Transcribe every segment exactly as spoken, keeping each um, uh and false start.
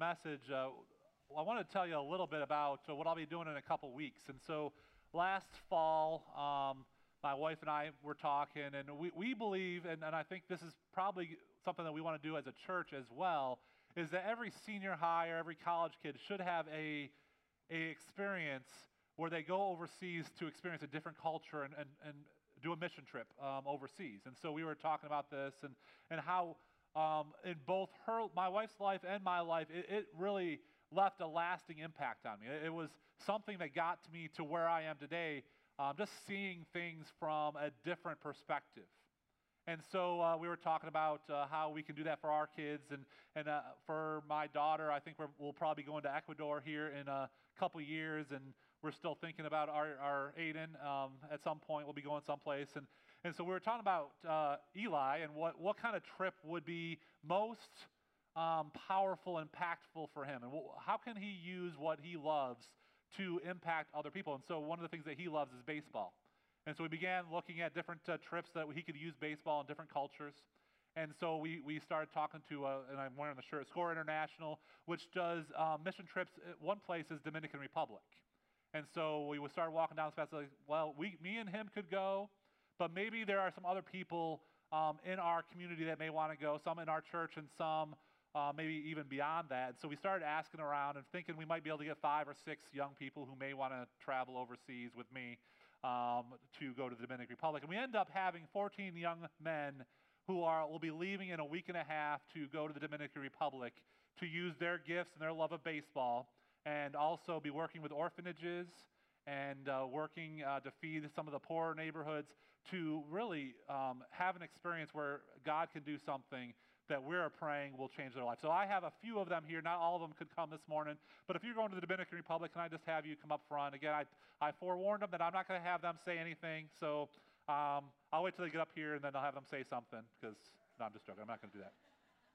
message, uh, I want to tell you a little bit about uh, what I'll be doing in a couple weeks. And so last fall, um, my wife and I were talking, and we, we believe, and, and I think this is probably something that we want to do as a church as well, is that every senior high or every college kid should have a, a experience where they go overseas to experience a different culture and, and, and do a mission trip um, overseas. And so we were talking about this and, and how um, in both her, my wife's life and my life, it, it really left a lasting impact on me. It, it was something that got to me to where I am today, um, just seeing things from a different perspective. And so uh, we were talking about uh, how we can do that for our kids. And, and uh, for my daughter, I think we're, we'll probably go into Ecuador here in a couple years. And we're still thinking about our, our Aiden. Um, at some point, we'll be going someplace. And, and so we were talking about uh, Eli and what, what kind of trip would be most um, powerful, impactful for him. And wh- how can he use what he loves to impact other people? And so one of the things that he loves is baseball. And so we began looking at different uh, trips that he could use baseball in different cultures. And so we, we started talking to, uh, and I'm wearing the shirt, Score International, which does um, mission trips. One place is Dominican Republic. And so we started walking down this path, like, well, we, me and him could go, but maybe there are some other people um, in our community that may want to go, some in our church and some uh, maybe even beyond that. And so we started asking around and thinking we might be able to get five or six young people who may want to travel overseas with me. Um, to go to the Dominican Republic. And we end up having fourteen young men who are will be leaving in a week and a half to go to the Dominican Republic to use their gifts and their love of baseball, and also be working with orphanages and uh, working uh, to feed some of the poorer neighborhoods, to really um, have an experience where God can do something that we're praying will change their life. So I have a few of them here. Not all of them could come this morning, but if you're going to the Dominican Republic, can I just have you come up front? Again, I, I forewarned them that I'm not going to have them say anything, so um, I'll wait till they get up here and then I'll have them say something, because, no, I'm just joking. I'm not going to do that.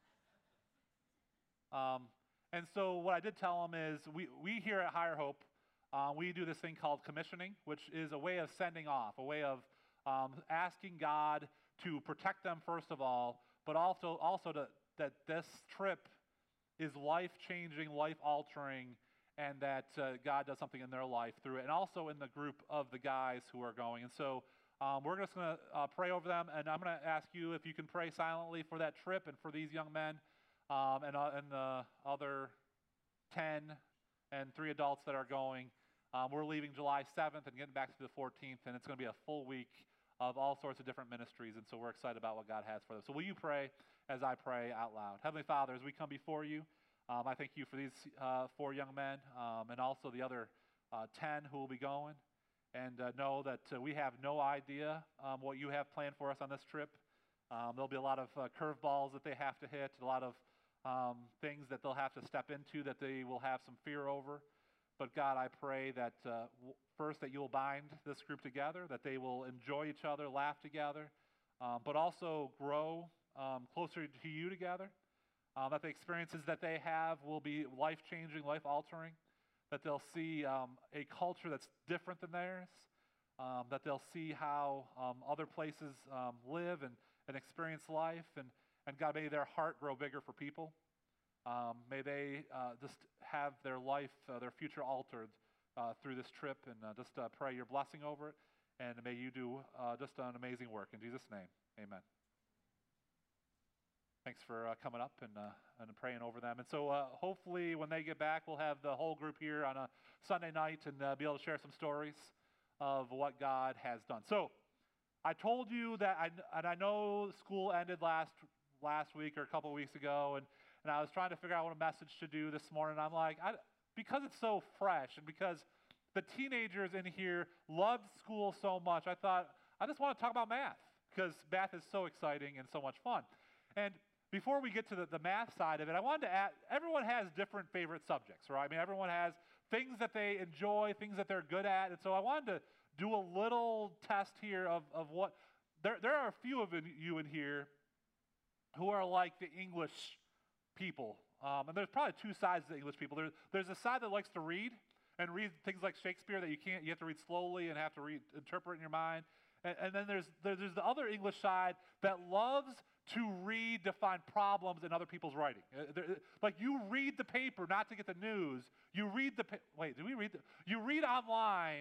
Um, and so what I did tell them is we, we here at Higher Hope, uh, we do this thing called commissioning, which is a way of sending off, a way of um, asking God to protect them first of all, but also, also to, that this trip is life-changing, life-altering, and that uh, God does something in their life through it, and also in the group of the guys who are going. And so um, we're just going to uh, pray over them, and I'm going to ask you if you can pray silently for that trip and for these young men um, and, uh, and the other ten and three adults that are going. Um, we're leaving July seventh and getting back to the fourteenth, and it's going to be a full week of all sorts of different ministries, and so we're excited about what God has for them. So will you pray as I pray out loud? Heavenly Father, as we come before you, um, I thank you for these uh, four young men um, and also the other uh, ten who will be going, and uh, know that uh, we have no idea um, what you have planned for us on this trip. Um, there'll be a lot of uh, curveballs that they have to hit, a lot of um, things that they'll have to step into that they will have some fear over. But God, I pray that uh, w- first that you'll bind this group together, that they will enjoy each other, laugh together, um, but also grow um, closer to you together, um, that the experiences that they have will be life-changing, life-altering, that they'll see um, a culture that's different than theirs, um, that they'll see how um, other places um, live and, and experience life, and, and God, may their heart grow bigger for people. Um, may they uh, just have their life, uh, their future altered uh, through this trip, and uh, just uh, pray your blessing over it, and may you do uh, just an amazing work. In Jesus' name, amen. Thanks for uh, coming up and, uh, and praying over them. And so uh, hopefully when they get back, we'll have the whole group here on a Sunday night and uh, be able to share some stories of what God has done. So I told you that, I, and I know school ended last last week or a couple of weeks ago, and And I was trying to figure out what a message to do this morning. I'm like, I, because it's so fresh and because the teenagers in here loved school so much, I thought, I just want to talk about math because math is so exciting and so much fun. And before we get to the, the math side of it, I wanted to add, everyone has different favorite subjects, right? I mean, everyone has things that they enjoy, things that they're good at. And so I wanted to do a little test here of, of what, there, there are a few of you in here who are like the English people. Um, and there's probably two sides to the English people. There, there's a side that likes to read and read things like Shakespeare that you can't, you have to read slowly and have to read, interpret in your mind. And, and then there's, there, there's the other English side that loves to read to find problems in other people's writing. Uh, there- Like you read the paper not to get the news. You read the, pa- wait, did we read the, you read online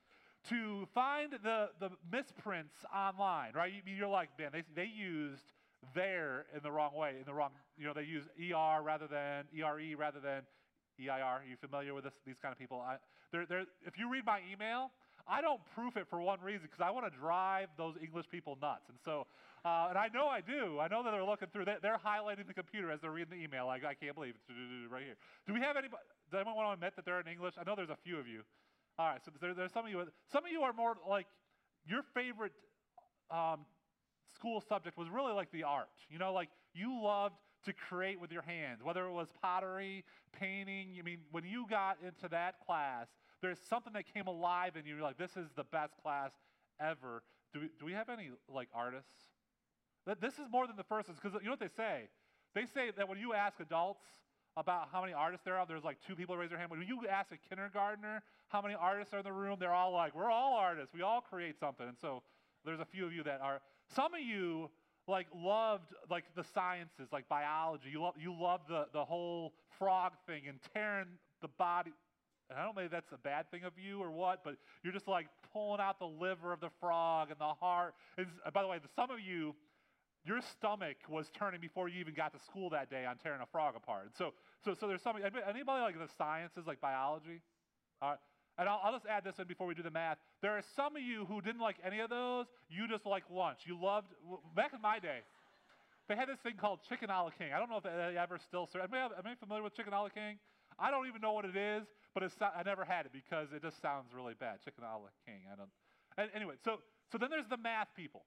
to find the, the misprints online, right? You, you're like, man, they, they used there in the wrong way, in the wrong, you know, they use E R rather than, E R E rather than E I R. Are you familiar with this, these kind of people? I, they're, they're, if you read my email, I don't proof it for one reason, because I want to drive those English people nuts. And so, uh, and I know I do. I know that they're looking through, they, they're highlighting the computer as they're reading the email. Like, I can't believe it's right here. Do we have anybody, does anyone want to admit that they're in English? I know there's a few of you. All right, so there, there's some of you, some of you are more like, your favorite um, school subject was really like the art. You know, like you loved to create with your hands, whether it was pottery, painting. I mean, when you got into that class, there's something that came alive in you. You're like, this is the best class ever. Do we, do we have any like artists? Th- This is more than the first ones, because you know what they say? They say that when you ask adults about how many artists there are, there's like two people raise their hand. When you ask a kindergartner how many artists are in the room, they're all like, we're all artists. We all create something. And so there's a few of you that are. Some of you like loved like the sciences, like biology. You love you love the the whole frog thing and tearing the body. And I don't know if that's a bad thing of you or what, but you're just like pulling out the liver of the frog and the heart. And s- by the way, the, some of you, your stomach was turning before you even got to school that day on tearing a frog apart. And so, so, so there's some, anybody, anybody like the sciences, like biology? All right. And I'll, I'll just add this in before we do the math. There are some of you who didn't like any of those. You just like lunch. You loved, back in my day, they had this thing called chicken a la king. I don't know if they ever still serve. Am I, am I familiar with chicken a la king? I don't even know what it is, but it's, I never had it because it just sounds really bad. Chicken a la king. I don't. And anyway, so so then there's the math people.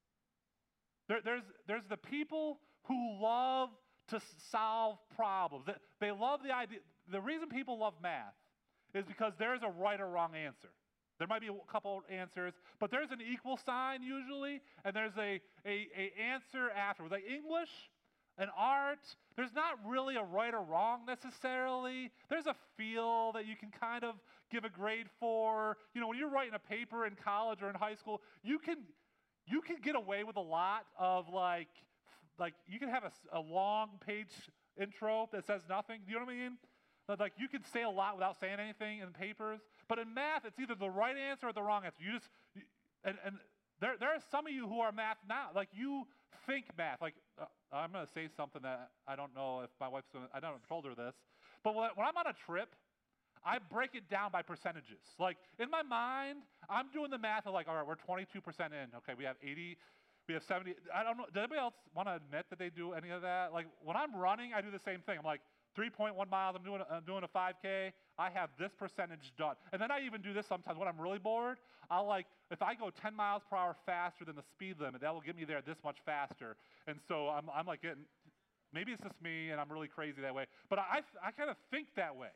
There, there's there's the people who love to s- solve problems. They, they love the idea. The reason people love math is because there's a right or wrong answer. There might be a couple answers, but there's an equal sign usually, and there's a, a, a answer afterwards. Like English and art, there's not really a right or wrong necessarily. There's a feel that you can kind of give a grade for. You know, when you're writing a paper in college or in high school, you can you can get away with a lot of like, like you can have a, s- a long page intro that says nothing. Do you know what I mean? But, like you can say a lot without saying anything in papers. But in math, it's either the right answer or the wrong answer. You just, you, and, and there, there are some of you who are math now. Like you think math. Like uh, I'm going to say something that I don't know if my wife's going to, I don't have told her this. But when, when I'm on a trip, I break it down by percentages. Like in my mind, I'm doing the math of like, all right, we're twenty-two percent in. Okay, we have eighty, we have seventy. I don't know. Does anybody else want to admit that they do any of that? Like when I'm running, I do the same thing. I'm like three point one miles. I'm doing a, I'm doing a five K. I have this percentage done. And then I even do this sometimes when I'm really bored. I'll like if I go ten miles per hour faster than the speed limit, that will get me there this much faster. And so I'm I'm like getting. Maybe it's just me and I'm really crazy that way. But I I kind of think that way.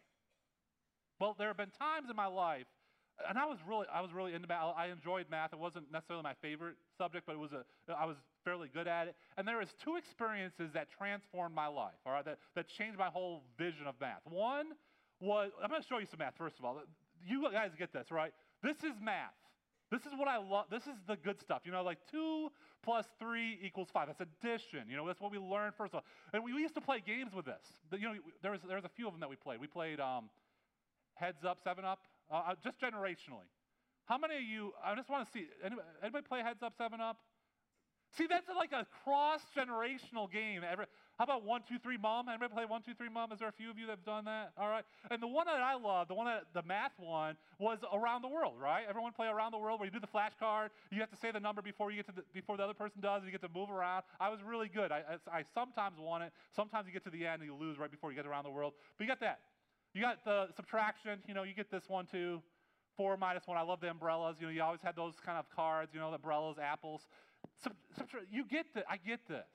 Well, there have been times in my life, and I was really, I was really into math. I enjoyed math. It wasn't necessarily my favorite subject, but it was a, I was fairly good at it. And there was two experiences that transformed my life. All right, that that changed my whole vision of math. One was, I'm going to show you some math first of all. You guys get this, right? This is math. This is what I love. This is the good stuff. You know, like two plus three equals five. That's addition. You know, that's what we learned first of all. And we, we used to play games with this. The- You know, there was there was a few of them that we played. We played. Um, Heads Up, Seven Up, uh, uh, just generationally. How many of you, I just want to see, anybody, anybody play Heads Up, Seven Up? See, that's like a cross-generational game. Every, how about One, Two, Three, Mom? Anybody play One, Two, Three, Mom? Is there a few of you that have done that? All right. And the one that I love, the one that, the math one, was Around the World, right? Everyone play Around the World where you do the flashcard. You have to say the number before you get to the, before the other person does, and you get to move around. I was really good. I, I, I sometimes won it. Sometimes you get to the end and you lose right before you get around the world. But you got that. You got the subtraction, you know, you get this one, two, four minus one. I love the umbrellas. You know, you always had those kind of cards, you know, the umbrellas, apples. Sub, subtra- you get this. I get this.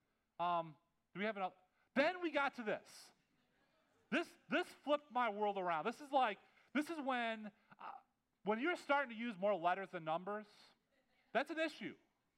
Um, do we have enough? Then we got to this. This this flipped my world around. This is like, this is when, uh, when you're starting to use more letters than numbers, that's an issue.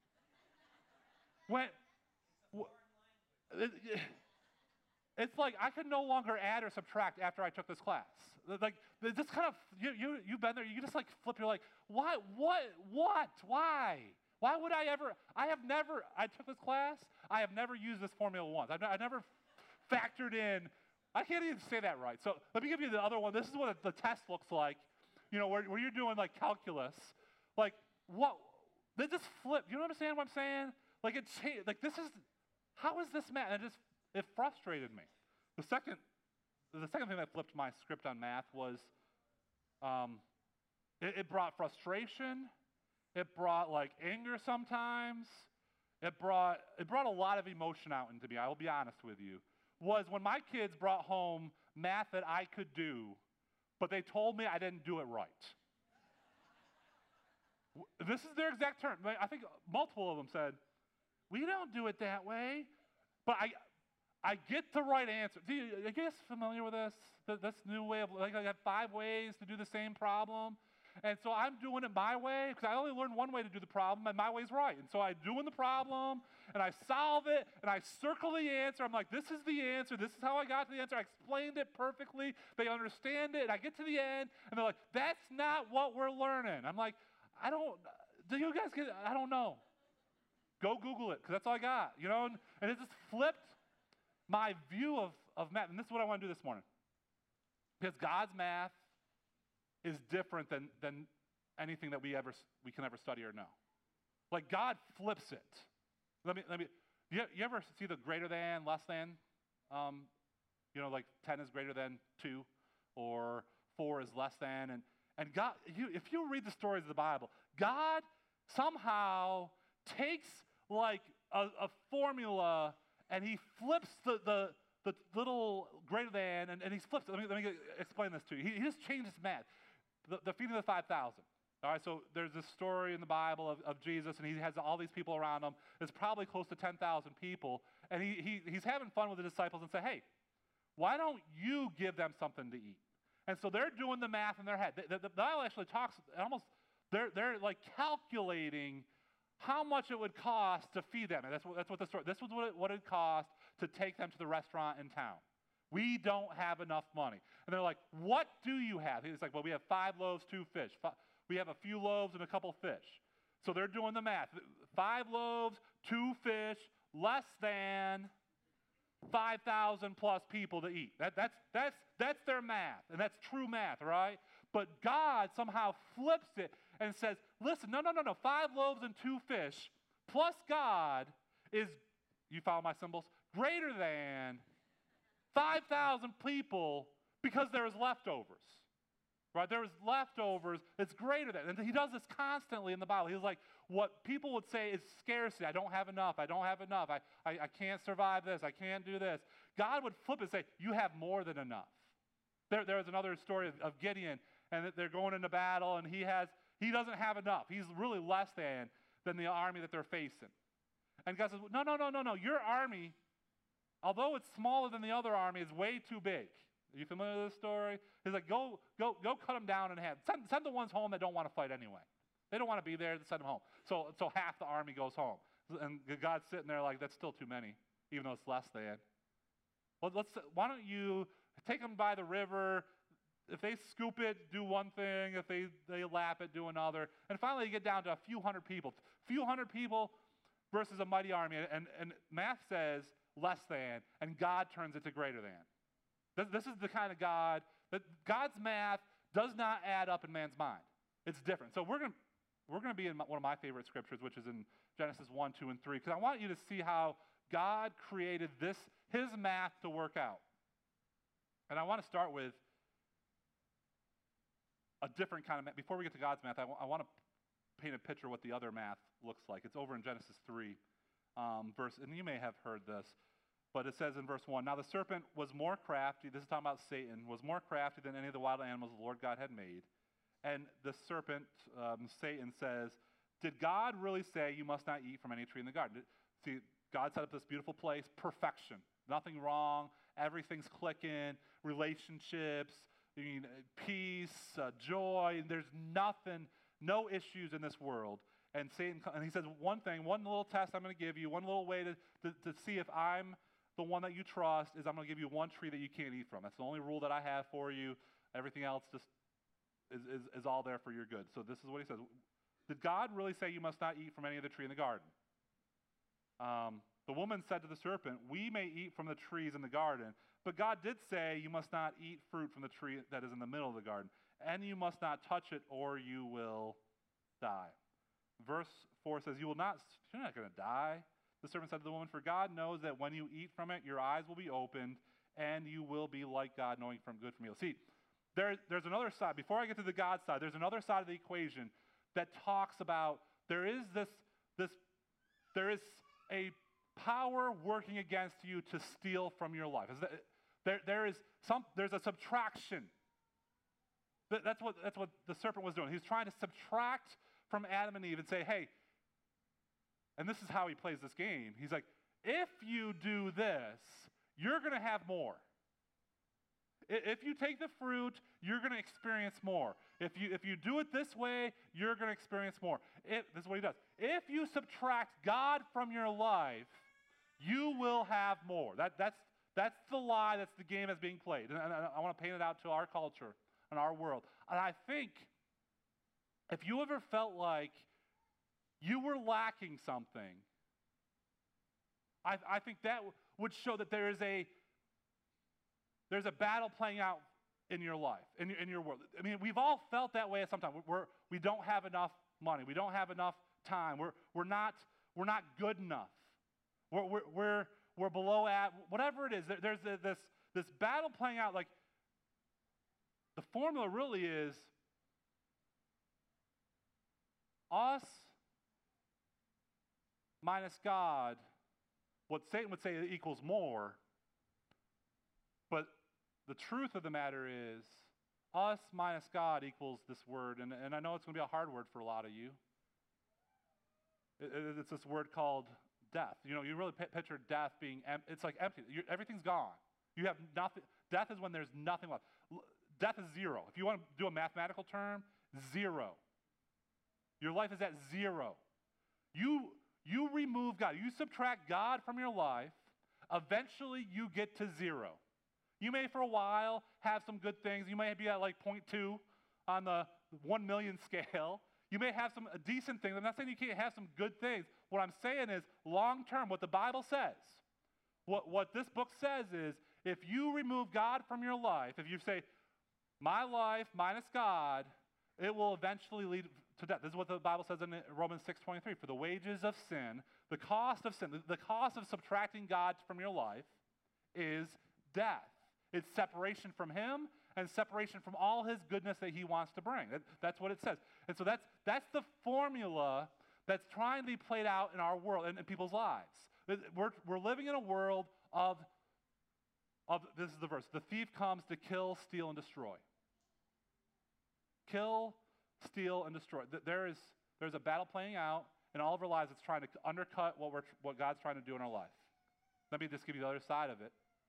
When, w- it- it- It's like I could no longer add or subtract after I took this class. Like this kind of you you you've been there. You just like flip. You're like, why? What? What? Why? Why would I ever? I have never. I took this class. I have never used this formula once. I've, I've never factored in. I can't even say that right. So let me give you the other one. This is what the test looks like. You know, where, where you're doing like calculus. Like, what? They just flip. You understand what I'm saying? Like, it changed. Like, this is, how is this math? And it just, it frustrated me. The second, the second thing that flipped my script on math was, um, it, it brought frustration. It brought like anger sometimes. It brought, it brought a lot of emotion out into me. I will be honest with you. Was when my kids brought home math that I could do, but they told me I didn't do it right. This is their exact term. I think multiple of them said, we don't do it that way. But I I get the right answer. Do you, are you guys familiar with this? This new way of, like, I got five ways to do the same problem. And so I'm doing it my way, because I only learned one way to do the problem, and my way's right. And so I'm doing the problem, and I solve it, and I circle the answer. I'm like, this is the answer. This is how I got to the answer. I explained it perfectly. They understand it, and I get to the end, and they're like, that's not what we're learning. I'm like, I don't, do you guys get it? I don't know. Go Google it, because that's all I got, you know? And, and it just flipped my view of, of math. And this is what I want to do this morning. Because God's math is different than, than anything that we ever we can ever study or know. Like, God flips it. Let me let me. You, you ever see the greater than, less than? Um, you know, like ten is greater than two, or four is less than, and and God. You, if you read the stories of the Bible, God somehow takes like a, a formula and He flips the the. the little greater than, and, and he flips it. Let me, let me explain this to you. He, he just changes math. The, the feeding of the five thousand. All right, so there's this story in the Bible of, of Jesus, and he has all these people around him. It's probably close to ten thousand people, and he, he he's having fun with the disciples and say, hey, why don't you give them something to eat? And so they're doing the math in their head. The, the, the Bible actually talks almost, they're, they're like calculating how much it would cost to feed them. And that's what, that's what the story, this was what it, what it cost to take them to the restaurant in town. We don't have enough money. And they're like, what do you have? He's like, well, we have five loaves, two fish. We have a few loaves and a couple fish. So they're doing the math. Five loaves, two fish, less than five thousand plus people to eat. That, that's, that's, that's their math, and that's true math, right? But God somehow flips it and says, listen, no, no, no, no, five loaves and two fish plus God is, you follow my symbols, greater than five thousand people because there is leftovers, right? There is leftovers. It's greater than. And he does this constantly in the Bible. He's like, what people would say is scarcity. I don't have enough. I don't have enough. I, I, I can't survive this. I can't do this. God would flip it and say, you have more than enough. There, there is another story of, of Gideon, and they're going into battle, and he has he doesn't have enough. He's really less than than the army that they're facing. And God says, no, no, no, no, no. Your army, although it's smaller than the other army, is way too big. Are you familiar with this story? He's like, go, go, go cut them down in half. Send, send the ones home that don't want to fight anyway. They don't want to be there. Send them home. So, so half the army goes home. And God's sitting there like, that's still too many, even though it's less than. Well, let's. Why don't you take them by the river? If they scoop it, do one thing. If they, they lap it, do another. And finally, you get down to a few hundred people. A few hundred people versus a mighty army. And, and math says less than, and God turns it to greater than. This, this is the kind of God, that God's math does not add up in man's mind. It's different. So we're going to we're going to be in one of my favorite scriptures, which is in Genesis one, two, and three, because I want you to see how God created this, his math to work out. And I want to start with a different kind of math. Before we get to God's math, I, w- I want to paint a picture of what the other math looks like. It's over in Genesis three, um, verse, and you may have heard this, but it says in verse one, now the serpent was more crafty, this is talking about Satan, was more crafty than any of the wild animals the Lord God had made. And the serpent, um, Satan, says, did God really say you must not eat from any tree in the garden? See, God set up this beautiful place, perfection, nothing wrong, everything's clicking, relationships, I mean, peace, uh, joy, there's nothing, no issues in this world. And Satan, and he says one thing, one little test I'm going to give you, one little way to, to, to see if I'm the one that you trust is I'm going to give you one tree that you can't eat from. That's the only rule that I have for you. Everything else just is, is, is all there for your good. So this is what he says. Did God really say you must not eat from any of the tree in the garden? Um, the The woman said to the serpent, we may eat from the trees in the garden, but God did say you must not eat fruit from the tree that is in the middle of the garden, and you must not touch it or you will die. Verse four says, you will not, you're not going to die. The serpent said to the woman, for God knows that when you eat from it, your eyes will be opened, and you will be like God, knowing from good from evil. See, there, there's another side. Before I get to the God side, there's another side of the equation that talks about there is this, this there is a power working against you to steal from your life. Is that, there, there is some, there's a subtraction. That, that's what, that's what the serpent was doing. He was trying to subtract from Adam and Eve and say, hey, and this is how he plays this game. He's like, if you do this, you're going to have more. If you take the fruit, you're going to experience more. If you, if you do it this way, you're going to experience more. If, this is what he does. If you subtract God from your life, you will have more. That, that's, that's the lie, that's the game that's being played. And, and I want to paint it out to our culture and our world. And I think if you ever felt like you were lacking something, I, I think that w- would show that there is a there's a battle playing out in your life, in your, in your world. I mean, we've all felt that way at some time. We're, we don't have enough money. We don't have enough time. We're, we're, not, we're not good enough. We're, we're, we're, we're below at, whatever it is. There, there's a, this, this battle playing out. Like, the formula really is us minus God, what Satan would say equals more. But the truth of the matter is, us minus God equals this word. And, and I know it's going to be a hard word for a lot of you. It, it, it's this word called death. You know, you really p- picture death being, em- it's like empty. You're, everything's gone. You have nothing. Death is when there's nothing left. L- death is zero. If you want to do a mathematical term, zero. Your life is at zero. You, you remove God. You subtract God from your life, eventually you get to zero. You may, for a while, have some good things. You may be at like zero point two on the one million scale. You may have some decent things. I'm not saying you can't have some good things. What I'm saying is, long term, what the Bible says, what, what this book says is, if you remove God from your life, if you say, my life minus God, it will eventually lead to death. This is what the Bible says in Romans six twenty-three. For the wages of sin, the cost of sin, the cost of subtracting God from your life is death. It's separation from him and separation from all his goodness that he wants to bring. That, that's what it says. And so that's, that's the formula that's trying to be played out in our world and in people's lives. We're, we're living in a world of, of, this is the verse, the thief comes to kill, steal, and destroy. Kill, steal, and destroy. There is, there's a battle playing out in all of our lives that's trying to undercut what, we're, what God's trying to do in our life. Let me just give you the other side of it.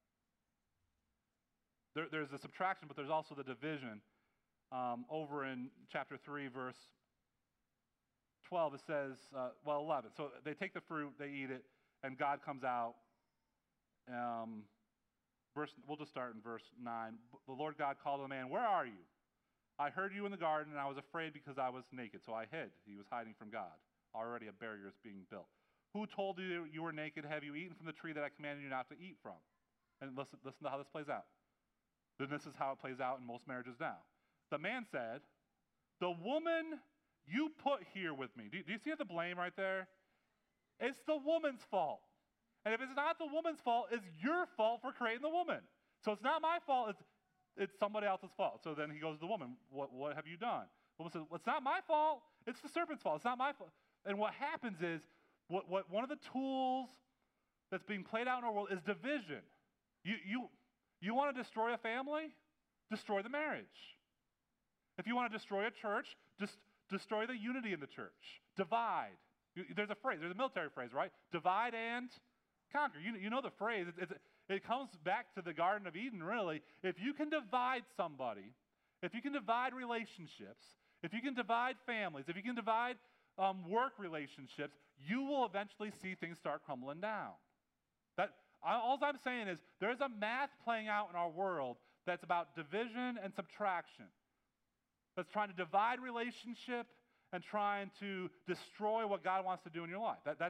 There, there's the subtraction, but there's also the division. Um, over in chapter three, verse twelve, it says, uh, well, eleven. So they take the fruit, they eat it, and God comes out. Um, verse, we'll just start in verse nine. The Lord God called to the man, where are you? I heard you in the garden, and I was afraid because I was naked, so I hid. He was hiding from God. Already a barrier is being built. Who told you you were naked? Have you eaten from the tree that I commanded you not to eat from? And listen, listen to how this plays out. Then this is how it plays out in most marriages now. The man said, the woman you put here with me. Do, do you see the blame right there? It's the woman's fault. And if it's not the woman's fault, it's your fault for creating the woman. So it's not my fault, it's, it's somebody else's fault. So then he goes to the woman, what, what have you done? The woman says, well, it's not my fault, it's the serpent's fault. It's not my fault. And what happens is, what, what one of the tools that's being played out in our world is division. You, you, you want to destroy a family? Destroy the marriage. If you want to destroy a church, just destroy the unity in the church. Divide. You, there's a phrase, there's a military phrase, right? Divide and conquer. You, you know the phrase. It, it, it comes back to the Garden of Eden, really. If you can divide somebody, if you can divide relationships, if you can divide families, if you can divide um, work relationships, you will eventually see things start crumbling down. That all I'm saying is there's a math playing out in our world that's about division and subtraction. That's trying to divide relationship and trying to destroy what God wants to do in your life. That, that's,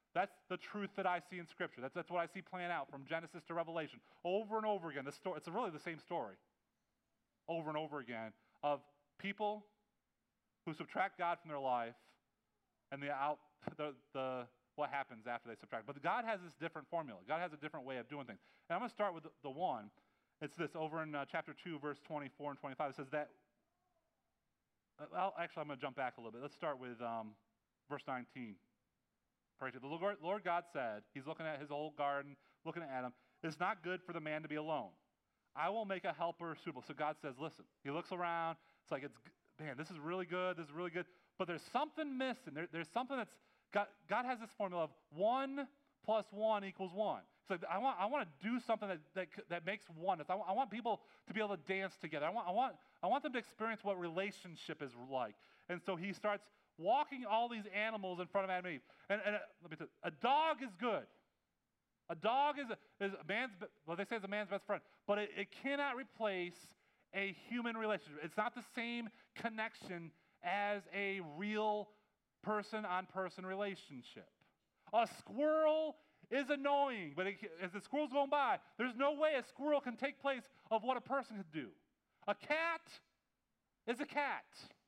That's the truth that I see in Scripture. That's, that's what I see playing out from Genesis to Revelation. Over and over again. The story, it's really the same story. Over and over again of people who subtract God from their life and the out the, the what happens after they subtract. But God has this different formula. God has a different way of doing things. And I'm going to start with the, the one. It's this over in uh, chapter two, verse twenty-four and twenty-five. It says that, well, actually, I'm going to jump back a little bit. Let's start with um, verse nineteen. Pray to the Lord, Lord God said, he's looking at his old garden, looking at Adam, it's not good for the man to be alone. I will make a helper suitable. So God says, listen, he looks around. It's like, it's man, this is really good. This is really good. But there's something missing. There, there's something that's, God, God has this formula of one plus one equals one. So I want, I want to do something that, that, that makes oneness. I want, I want people to be able to dance together. I want, I, want, I want them to experience what relationship is like. And so he starts walking all these animals in front of Adam and Eve. And, and uh, let me tell you, a dog is good. A dog is a, is a man's, well, they say it's a man's best friend, but it, it cannot replace a human relationship. It's not the same connection as a real person-on-person relationship. A squirrel is annoying, but it, as the squirrel's going by, there's no way a squirrel can take place of what a person could do. A cat is a cat.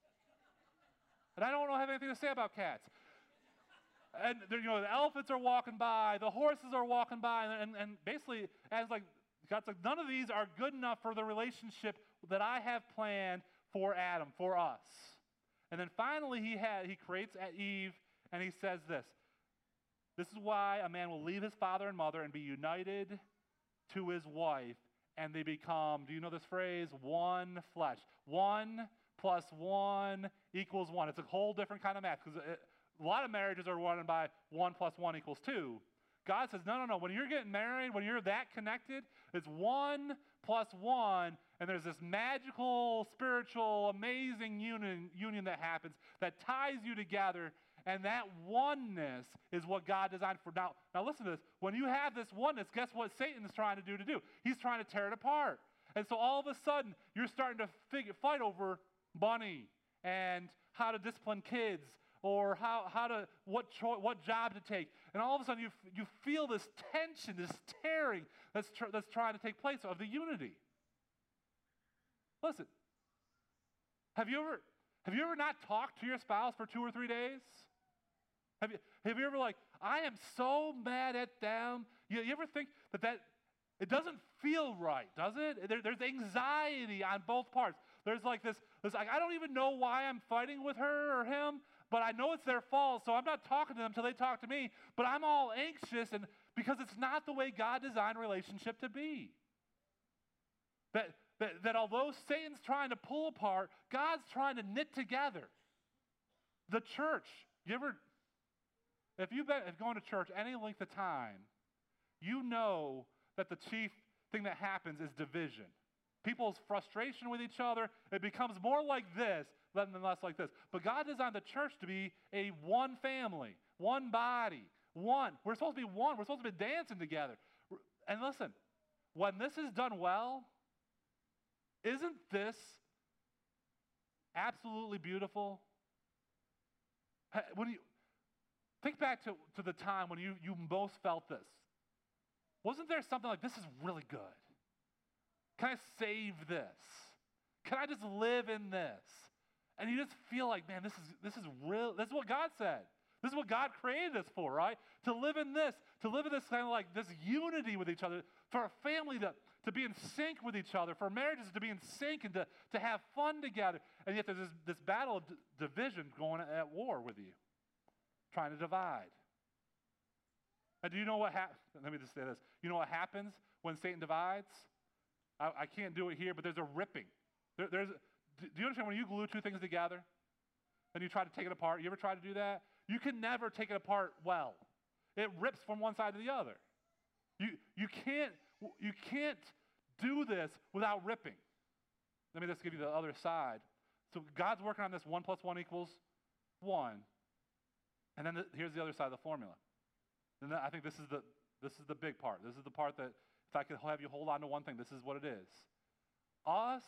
And I don't have anything to say about cats. And you know, the elephants are walking by, the horses are walking by, and, and, and basically, as like God's like, none of these are good enough for the relationship that I have planned for Adam, for us. And then finally, he had he creates Eve, and he says this. This is why a man will leave his father and mother and be united to his wife, and they become, do you know this phrase? One flesh. One plus one equals one. It's a whole different kind of math, because a lot of marriages are run by one plus one equals two. God says, no, no, no. When you're getting married, when you're that connected, it's one plus one, and there's this magical, spiritual, amazing union, union that happens that ties you together, and that oneness is what God designed for. Now, now listen to this. When you have this oneness, guess what Satan is trying to do to do? He's trying to tear it apart. And so all of a sudden, you're starting to figure, fight over money and how to discipline kids, or how, how to, what, cho- what job to take. And all of a sudden, you, f- you feel this tension, this tearing that's, tr- that's trying to take place of the unity. Listen, have you ever, have you ever not talked to your spouse for two or three days? Have you, have you ever like, I am so mad at them? You, you ever think that that, it doesn't feel right, does it? There, there's anxiety on both parts. There's like this, this like, I don't even know why I'm fighting with her or him, but I know it's their fault, so I'm not talking to them until they talk to me, but I'm all anxious and because it's not the way God designed relationship to be. That, that, that although Satan's trying to pull apart, God's trying to knit together. The church, you ever, if you've been if going to church any length of time, you know that the chief thing that happens is division. People's frustration with each other, it becomes more like this than less like this. But God designed the church to be a one family, one body, one. We're supposed to be one. We're supposed to be dancing together. And listen, when this is done well, isn't this absolutely beautiful? When you think back to, to the time when you, you most felt this, wasn't there something like, this is really good? Can I save this? Can I just live in this? And you just feel like, man, this is this is real. This is what God said. This is what God created us for, right? To live in this, to live in this kind of like this unity with each other, for a family to, to be in sync with each other, for marriages to be in sync and to, to have fun together. And yet there's this, this battle of d- division going at war with you, trying to divide. And do you know what happens? Let me just say this. You know what happens when Satan divides? I, I can't do it here, but there's a ripping. There, there's, do you understand when you glue two things together and you try to take it apart? You ever try to do that? You can never take it apart well. It rips from one side to the other. You, you, can't, you can't do this without ripping. Let me just give you the other side. So God's working on this one plus one equals one. And then the, here's the other side of the formula. And I think this is the this is the big part. This is the part that if I could have you hold on to one thing, this is what it is. Us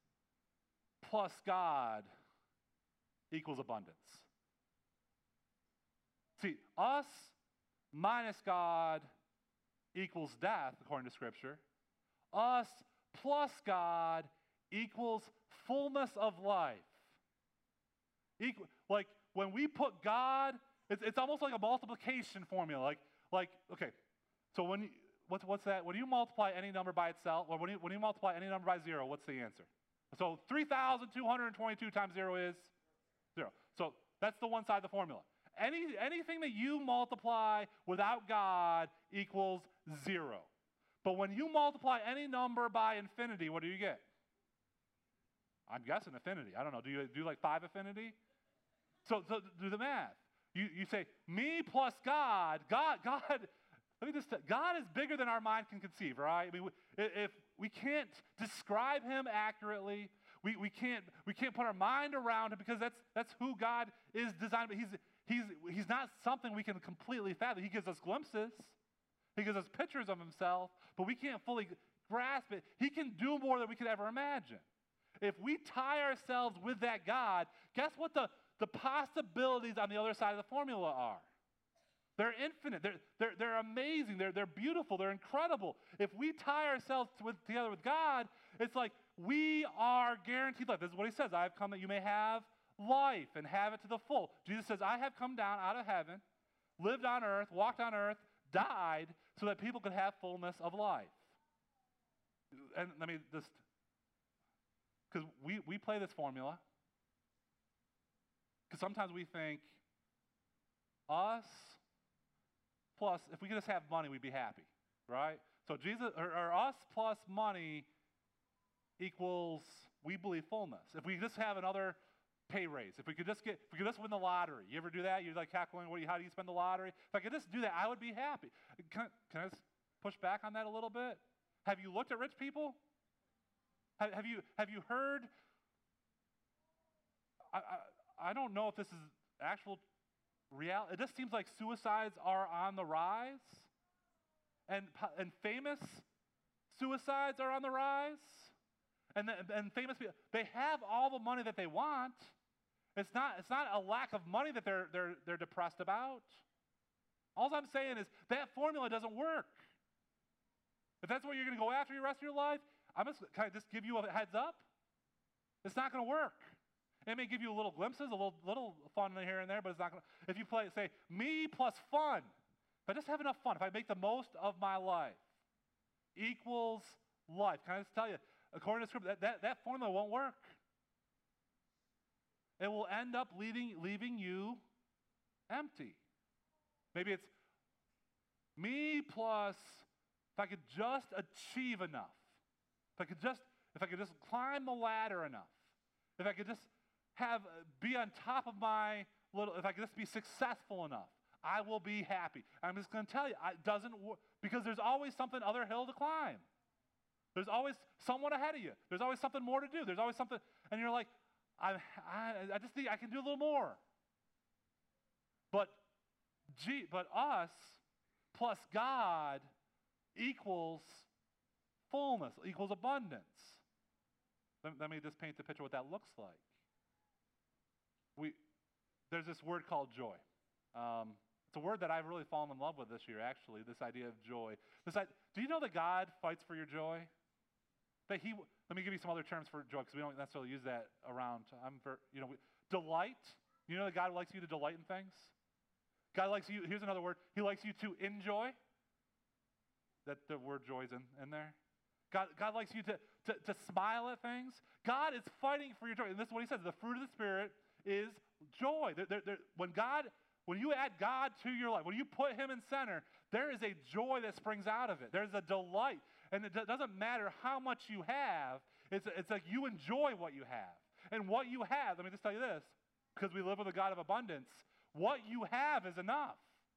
plus God equals abundance. See, us minus God equals death, according to Scripture. Us plus God equals fullness of life. Equal, like when we put God, it's, it's almost like a multiplication formula. Like, like okay, so when you, what's, what's that? When you multiply any number by itself, or when you, when you multiply any number by zero, what's the answer? So three thousand two hundred twenty-two times zero is zero. So that's the one side of the formula. Any, anything that you multiply without God equals zero. But when you multiply any number by infinity, what do you get? I'm guessing infinity. I don't know. Do you do like five infinity? So, so do the math. You, you say, me plus God, God, God, let me just, God is bigger than our mind can conceive, right? I mean, if we can't describe him accurately, we, we, can't, we can't put our mind around him because that's, that's who God is designed. But he's, he's, he's not something we can completely fathom. He gives us glimpses. He gives us pictures of himself, but we can't fully grasp it. He can do more than we could ever imagine. If we tie ourselves with that God, guess what the, the possibilities on the other side of the formula are? They're infinite. They're, they're, they're amazing. They're, they're beautiful. They're incredible. If we tie ourselves with, together with God, it's like we are guaranteed life. This is what he says. I have come that you may have life and have it to the full. Jesus says, I have come down out of heaven, lived on earth, walked on earth, died so that people could have fullness of life. And let me just, because we, we play this formula, because sometimes we think us plus, if we could just have money, we'd be happy, right? So Jesus, or, or us plus money equals, we believe, fullness. If we just have another pay raise, if we could just get, if we could just win the lottery. You ever do that? You're like calculating, what do you, how do you spend the lottery? If I could just do that, I would be happy. Can, can I just push back on that a little bit? Have you looked at rich people? Have, have you have you heard? I, I I don't know if this is actual reality. It just seems like suicides are on the rise, and and famous suicides are on the rise, and the, and famous people, they have all the money that they want. It's not it's not a lack of money that they're they're they're depressed about. All I'm saying is that formula doesn't work. If that's what you're going to go after the rest of your life, I'm just, can I just give you a heads up? It's not going to work. It may give you a little glimpses, a little little fun here and there, but it's not going to. If you play, say, me plus fun, if I just have enough fun, if I make the most of my life, equals life. Can I just tell you, according to Scripture, that, that, that formula won't work. It will end up leaving, leaving you empty. Maybe it's me plus, if I could just achieve enough, if I could just, if I could just climb the ladder enough, if I could just have, be on top of my little, if I could just be successful enough, I will be happy. I'm just going to tell you, it doesn't work, because there's always something other hill to climb. There's always someone ahead of you. There's always something more to do. There's always something, and you're like, I, I, I just think I can do a little more. But, G, but us plus God equals fullness, equals abundance. Let, let me just paint the picture of what that looks like. We, there's this word called joy. Um, it's a word that I've really fallen in love with this year, actually, this idea of joy. This, do you know that God fights for your joy? That he, let me give you some other terms for joy, because we don't necessarily use that around. I'm for, you know, we, delight. You know that God likes you to delight in things? God likes you, here's another word, he likes you to enjoy. That the word joy is in, in there. God, God likes you to, to, to smile at things. God is fighting for your joy. And this is what he says, the fruit of the Spirit is joy. There, there, there, when God, when you add God to your life, when you put him in center, there is a joy that springs out of it. There's a delight. And it doesn't matter how much you have, it's, it's like you enjoy what you have. And what you have, let me just tell you this, because we live with a God of abundance, what you have is enough.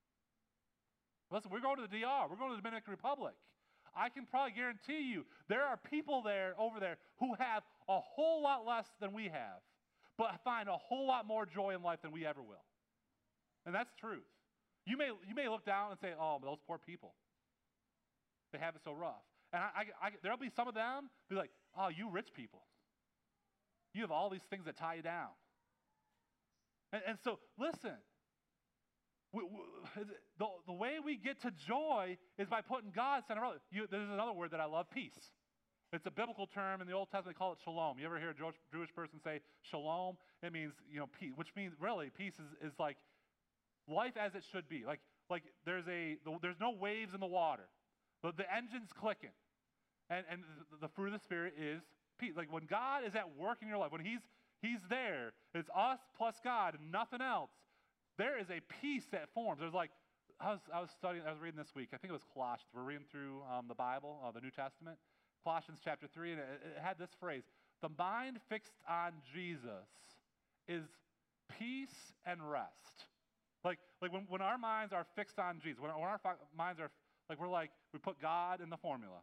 Listen, we're going to the D R. We're going to the Dominican Republic. I can probably guarantee you there are people there, over there, who have a whole lot less than we have, but find a whole lot more joy in life than we ever will. And that's truth. You may, you may look down and say, oh, those poor people. They have it so rough. And I, I, I, there'll be some of them be like, oh, you rich people. You have all these things that tie you down. And, and so, listen. we, we, the, the way we get to joy is by putting God center. You, there's another word that I love, peace. It's a biblical term. In the Old Testament, they call it shalom. You ever hear a Jewish, Jewish person say shalom? It means, you know, peace, which means really peace is, is like life as it should be. Like, like there's, a, the, there's no waves in the water. The, the engine's clicking. And, and the, the fruit of the Spirit is peace. Like when God is at work in your life, when he's, he's there, it's us plus God and nothing else. There is a peace that forms. There's like, I was, I was studying, I was reading this week, I think it was Colossians. We're reading through um, the Bible, uh, the New Testament. Colossians chapter three, and it, it had this phrase, the mind fixed on Jesus is peace and rest. Like, like when, when our minds are fixed on Jesus, when, when our fi- minds are, like we're like, we put God in the formula.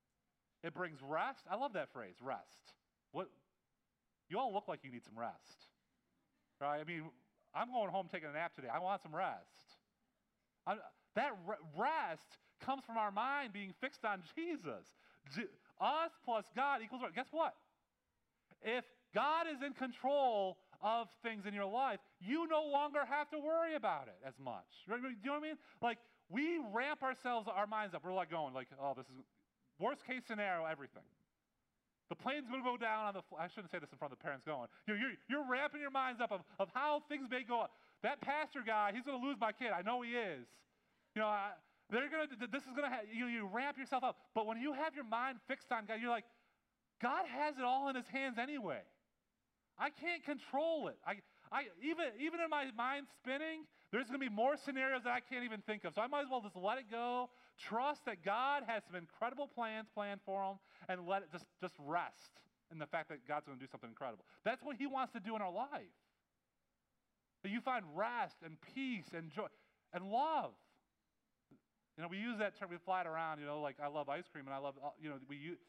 It brings rest. I love that phrase, rest. What? You all look like you need some rest, right? I mean, I'm going home taking a nap today. I want some rest. I, that re- rest comes from our mind being fixed on Jesus. Je- us plus God equals rest. Guess what? If God is in control of things in your life, you no longer have to worry about it as much. Do you know what I mean? Like, we ramp ourselves, our minds up. We're like going, like, oh, this is worst case scenario, everything. The plane's going to go down on the, I shouldn't say this in front of the parents going. You're, you're, you're ramping your minds up of, of how things may go up. That pastor guy, he's going to lose my kid. I know he is. You know, I, they're going to, this is going to, ha- you, you ramp yourself up. But when you have your mind fixed on God, you're like, God has it all in his hands anyway. I can't control it. I, I, even, even in my mind spinning, there's going to be more scenarios that I can't even think of. So I might as well just let it go, trust that God has some incredible plans planned for him, and let it just, just rest in the fact that God's going to do something incredible. That's what he wants to do in our life. That you find rest and peace and joy and love. You know, we use that term, we fly it around, you know, like I love ice cream and I love, you know, we use,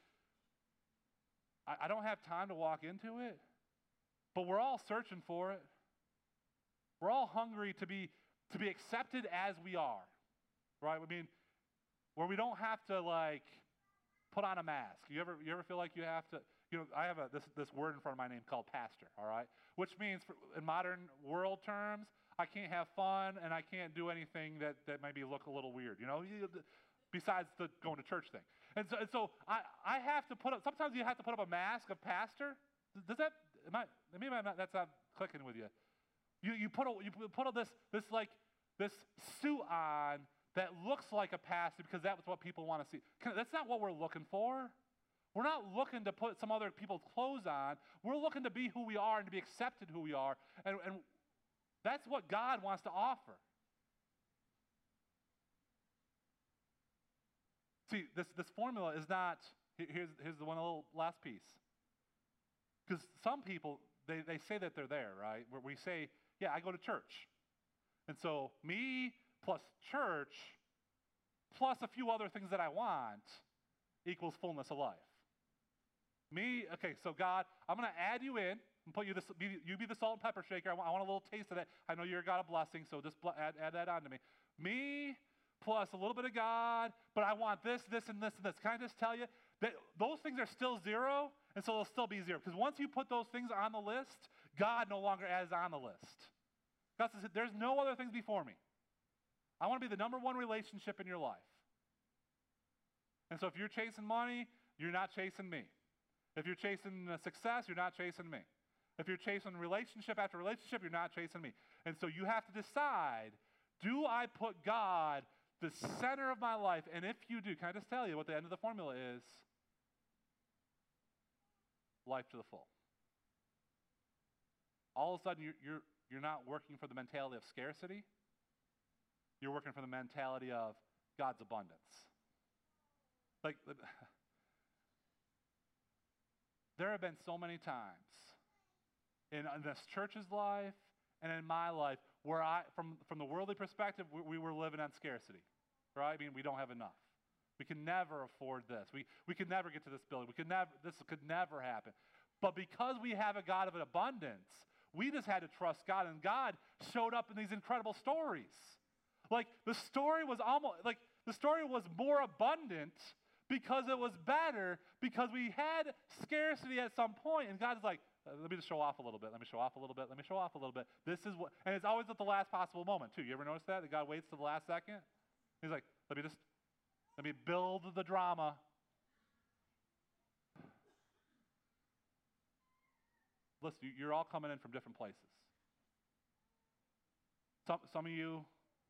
I, I don't have time to walk into it, but we're all searching for it. We're all hungry to be to be accepted as we are, right? I mean, where we don't have to like put on a mask. You ever you ever feel like you have to? You know, I have a this this word in front of my name called pastor. All right, which means for, in modern world terms, I can't have fun and I can't do anything that that maybe look a little weird. You know, besides the going to church thing. And so, and so I I have to put up. Sometimes you have to put up a mask of pastor. Does that? Am I? Maybe I'm not, that's not clicking with you. You, you put a, you put a, this this like this suit on that looks like a pastor because that's what people want to see. That's not what we're looking for. We're not looking to put some other people's clothes on. We're looking to be who we are and to be accepted who we are, and, and that's what God wants to offer. See, this this formula is not. Here's here's the one little last piece. Because some people they they say that they're there, right? Where we say, yeah, I go to church. And so me plus church plus a few other things that I want equals fullness of life. Me, okay, so God, I'm going to add you in and put you this, be, you be the salt and pepper shaker. I want, I want a little taste of that. I know you're a God of blessing, so just bl- add, add that on to me. Me plus a little bit of God, but I want this, this, and this, and this. Can I just tell you that those things are still zero, and so they'll still be zero. Because once you put those things on the list, God no longer is on the list. God says, there's no other things before me. I want to be the number one relationship in your life. And so if you're chasing money, you're not chasing me. If you're chasing success, you're not chasing me. If you're chasing relationship after relationship, you're not chasing me. And so you have to decide, do I put God the center of my life? And if you do, can I just tell you what the end of the formula is? Life to the full. All of a sudden, you're, you're, you're not working for the mentality of scarcity. You're working for the mentality of God's abundance. Like, there have been so many times in, in this church's life and in my life where I, from, from the worldly perspective, we, we were living on scarcity, right? I mean, we don't have enough. We can never afford this. We, we could never get to this building. We could never, this could never happen. But because we have a God of an abundance, we just had to trust God, and God showed up in these incredible stories. Like, the story was almost, like, the story was more abundant because it was better, because we had scarcity at some point, and God's like, let me just show off a little bit. Let me show off a little bit. Let me show off a little bit. This is what, and it's always at the last possible moment, too. You ever notice that? That God waits to the last second? He's like, let me just, let me build the drama. Listen, you're all coming in from different places. Some, some of you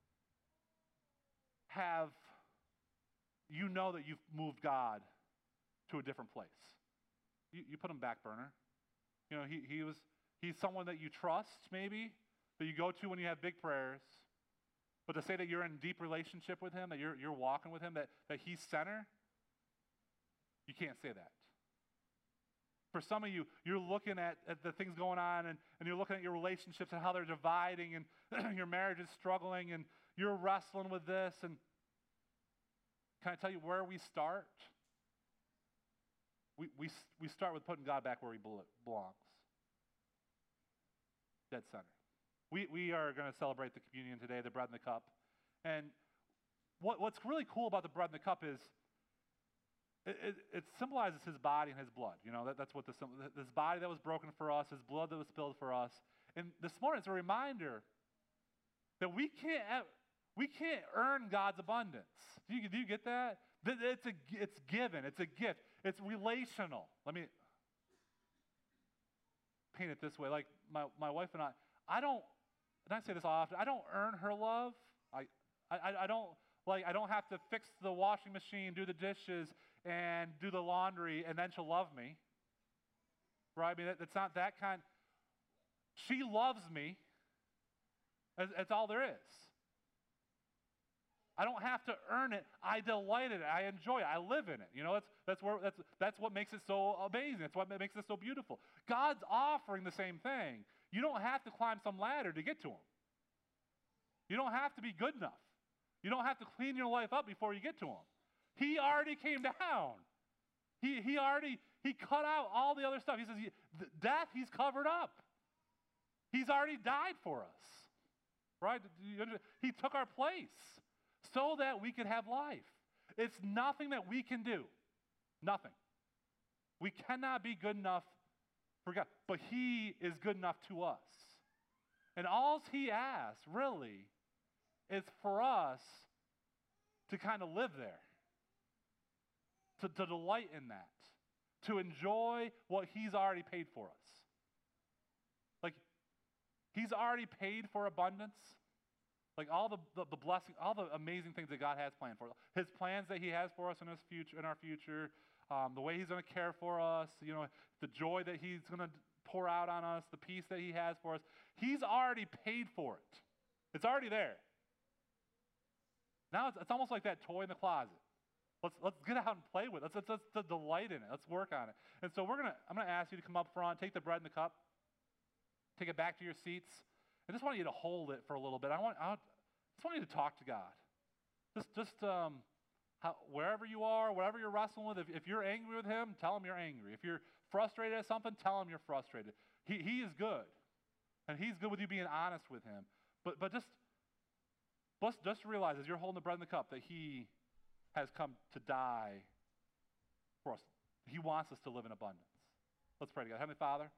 have, you know that you've moved God to a different place. You, you put him back burner. You know, he, he was, he's someone that you trust, maybe, that you go to when you have big prayers. But to say that you're in deep relationship with him, that you're, you're walking with him, that, that he's center, you can't say that. For some of you, you're looking at, at the things going on, and, and you're looking at your relationships and how they're dividing, and your marriage is struggling, and you're wrestling with this. And can I tell you where we start? We, we, we start with putting God back where he belongs. Dead center. We, we are going to celebrate the communion today, the bread and the cup. And what, what's really cool about the bread and the cup is it, it, it symbolizes his body and his blood. You know, that, that's what the, this body that was broken for us, his blood that was spilled for us. And this morning it's a reminder that we can't, we can't earn God's abundance. Do you, do you get that? It's, a, it's given. It's a gift. It's relational. Let me paint it this way. Like my, my wife and I, I don't, and I say this often, I don't earn her love. I, I, I don't, like, I don't have to fix the washing machine, do the dishes, and do the laundry, and then she'll love me. Right? I mean, it's not that kind. She loves me. That's, that's all there is. I don't have to earn it. I delight in it. I enjoy it. I live in it. You know, that's, that's, where, that's, that's what makes it so amazing. That's what makes it so beautiful. God's offering the same thing. You don't have to climb some ladder to get to him. You don't have to be good enough. You don't have to clean your life up before you get to him. He already came down. He, he already, he cut out all the other stuff. He says, death, he's covered up. He's already died for us. Right? He took our place so that we could have life. It's nothing that we can do. Nothing. We cannot be good enough for God, but he is good enough to us. And all he asks, really, is for us to kind of live there, to, to delight in that, to enjoy what he's already paid for us. Like, he's already paid for abundance. Like all the, the, the blessing, all the amazing things that God has planned for us. His plans that he has for us in his future, in our future, um, the way he's going to care for us, you know, the joy that he's going to pour out on us, the peace that he has for us. He's already paid for it. It's already there. Now it's, it's almost like that toy in the closet. Let's let's get out and play with it. Let's, let's, let's delight in it. Let's work on it. And so we're gonna. I'm gonna ask you to come up front, take the bread and the cup, take it back to your seats. I just want you to hold it for a little bit. I want, I just want you to talk to God. Just, just um, how, wherever you are, whatever you're wrestling with, if, if you're angry with him, tell him you're angry. If you're frustrated at something, tell him you're frustrated. He, he is good. And he's good with you being honest with him. But, but just, just, just realize as you're holding the bread and the cup that he has come to die for us. He wants us to live in abundance. Let's pray together. Heavenly Father,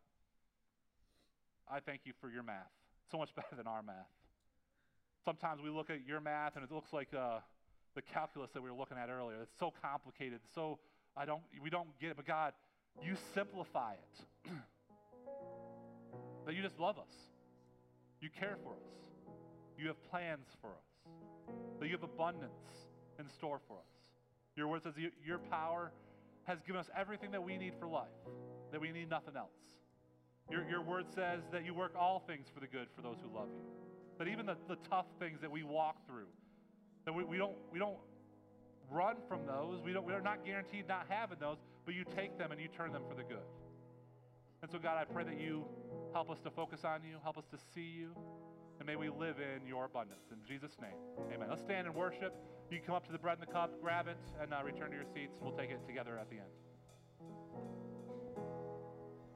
I thank you for your math. So much better than our math. Sometimes we look at your math and it looks like uh, the calculus that we were looking at earlier. It's so complicated. So I don't, we don't get it. But God, you simplify it. That you just love us. You care for us. You have plans for us. That you have abundance in store for us. Your word says you, your power has given us everything that we need for life. That we need nothing else. Your, your word says that you work all things for the good for those who love you. That even the, the tough things that we walk through, that we, we don't we don't run from those. We don't we're not guaranteed not having those, but you take them and you turn them for the good. And so God, I pray that you help us to focus on you, help us to see you, and may we live in your abundance. In Jesus' name, amen. Let's stand and worship. You can come up to the bread and the cup, grab it, and uh, return to your seats. We'll take it together at the end.